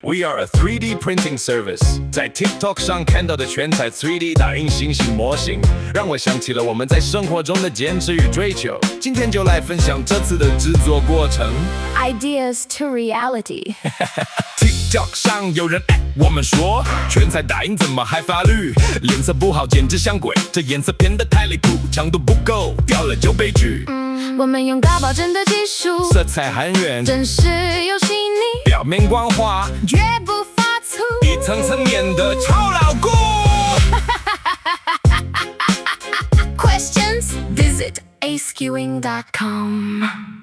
We are a 3D printing service， 在 TikTok 上看到的全彩 3D 打印星星模型，让我想起了我们在生活中的坚持与追求。今天就来分享这次的制作过程。 Ideas to reality 。 TikTok 上有人我们说，全彩打印怎么还发绿？颜色不好简直像鬼，这颜色偏得太离谱，强度不够，掉了就悲剧。 我们用大保真的技术， 色彩含原， 真实又细腻， 表面光滑， 绝不发粗， 一层层面的超牢固。 Questions? Visit askewing.com